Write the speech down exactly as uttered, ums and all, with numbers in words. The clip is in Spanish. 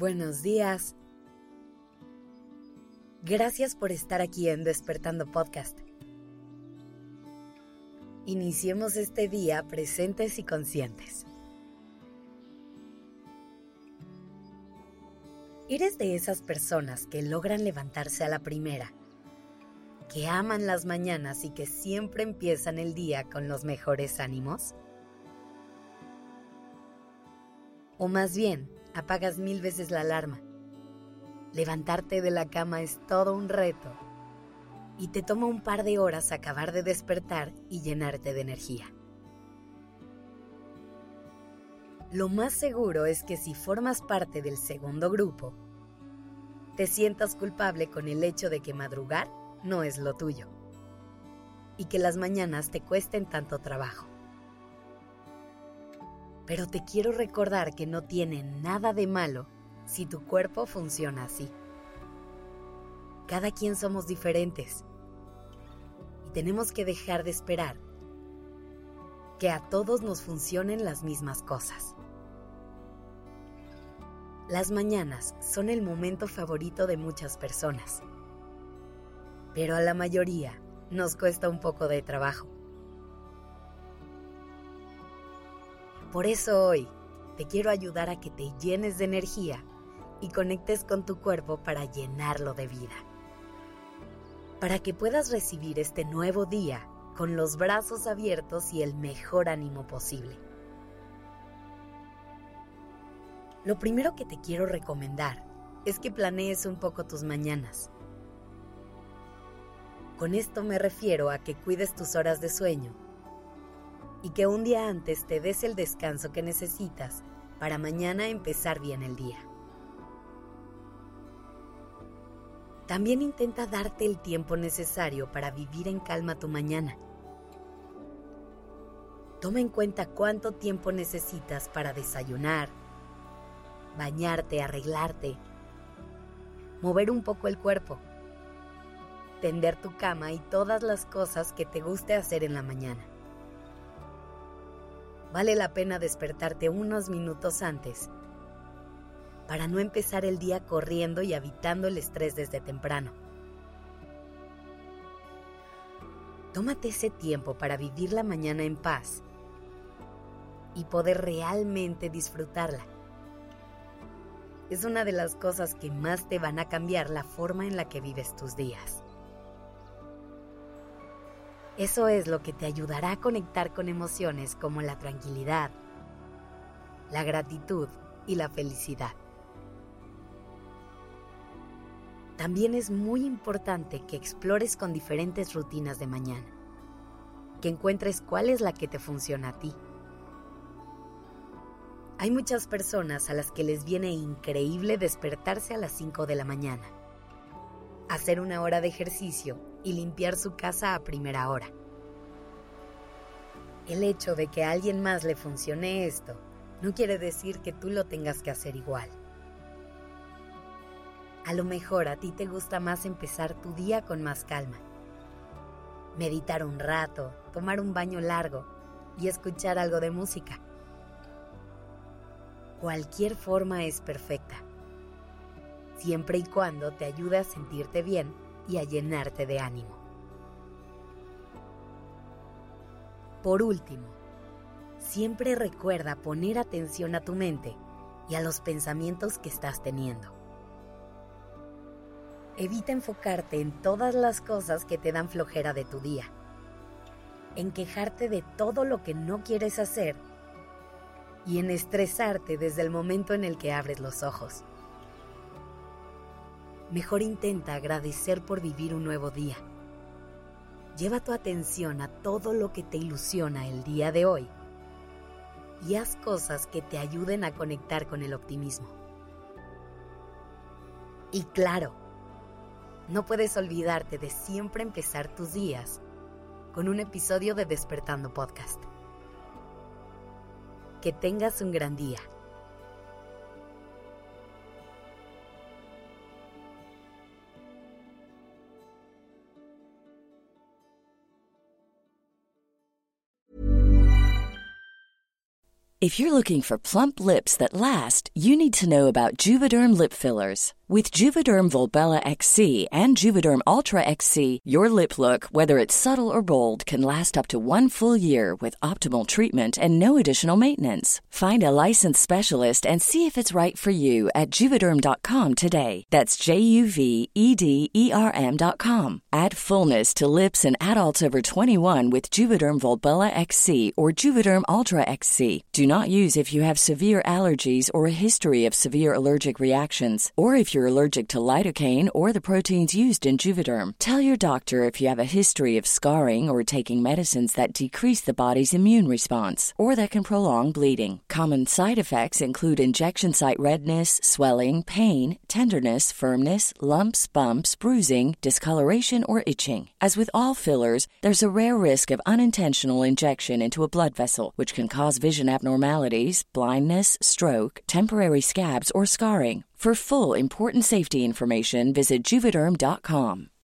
Buenos días. Gracias por estar aquí en Despertando Podcast. Iniciemos este día presentes y conscientes. ¿Eres de esas personas que logran levantarse a la primera, que aman las mañanas y que siempre empiezan el día con los mejores ánimos? O más bien, apagas mil veces la alarma. Levantarte de la cama es todo un reto y te toma un par de horas acabar de despertar y llenarte de energía. Lo más seguro es que si formas parte del segundo grupo, te sientas culpable con el hecho de que madrugar no es lo tuyo y que las mañanas te cuesten tanto trabajo. Pero te quiero recordar que no tiene nada de malo si tu cuerpo funciona así. Cada quien somos diferentes y tenemos que dejar de esperar que a todos nos funcionen las mismas cosas. Las mañanas son el momento favorito de muchas personas, pero a la mayoría nos cuesta un poco de trabajo. Por eso hoy te quiero ayudar a que te llenes de energía y conectes con tu cuerpo para llenarlo de vida. Para que puedas recibir este nuevo día con los brazos abiertos y el mejor ánimo posible. Lo primero que te quiero recomendar es que planees un poco tus mañanas. Con esto me refiero a que cuides tus horas de sueño y que un día antes te des el descanso que necesitas para mañana empezar bien el día. También intenta darte el tiempo necesario para vivir en calma tu mañana. Toma en cuenta cuánto tiempo necesitas para desayunar, bañarte, arreglarte, mover un poco el cuerpo, tender tu cama y todas las cosas que te guste hacer en la mañana. Vale la pena despertarte unos minutos antes para no empezar el día corriendo y evitando el estrés desde temprano. Tómate ese tiempo para vivir la mañana en paz y poder realmente disfrutarla. Es una de las cosas que más te van a cambiar la forma en la que vives tus días. Eso es lo que te ayudará a conectar con emociones como la tranquilidad, la gratitud y la felicidad. También es muy importante que explores con diferentes rutinas de mañana, que encuentres cuál es la que te funciona a ti. Hay muchas personas a las que les viene increíble despertarse a las cinco de la mañana, hacer una hora de ejercicio y limpiar su casa a primera hora. El hecho de que a alguien más le funcione esto no quiere decir que tú lo tengas que hacer igual. A lo mejor a ti te gusta más empezar tu día con más calma, meditar un rato, tomar un baño largo y escuchar algo de música. Cualquier forma es perfecta, siempre y cuando te ayude a sentirte bien y a llenarte de ánimo. Por último, siempre recuerda poner atención a tu mente y a los pensamientos que estás teniendo. Evita enfocarte en todas las cosas que te dan flojera de tu día, en quejarte de todo lo que no quieres hacer y en estresarte desde el momento en el que abres los ojos. Mejor intenta agradecer por vivir un nuevo día. Lleva tu atención a todo lo que te ilusiona el día de hoy y haz cosas que te ayuden a conectar con el optimismo. Y claro, no puedes olvidarte de siempre empezar tus días con un episodio de Despertando Podcast. Que tengas un gran día. If you're looking for plump lips that last, you need to know about Juvederm lip fillers. With Juvederm Volbella X C and Juvederm Ultra X C, your lip look, whether it's subtle or bold, can last up to one full year with optimal treatment and no additional maintenance. Find a licensed specialist and see if it's right for you at Juvederm dot com today. That's J U V E D E R M dot com. Add fullness to lips in adults over twenty-one with Juvederm Volbella X C or Juvederm Ultra X C. Do not use if you have severe allergies or a history of severe allergic reactions, or if you're allergic to lidocaine or the proteins used in Juvederm. Tell your doctor if you have a history of scarring or taking medicines that decrease the body's immune response or that can prolong bleeding. Common side effects include injection site redness, swelling, pain, tenderness, firmness, lumps, bumps, bruising, discoloration, or itching. As with all fillers, there's a rare risk of unintentional injection into a blood vessel, which can cause vision abnormalities, blindness, stroke, temporary scabs, or scarring. For full, important safety information, visit Juvederm dot com.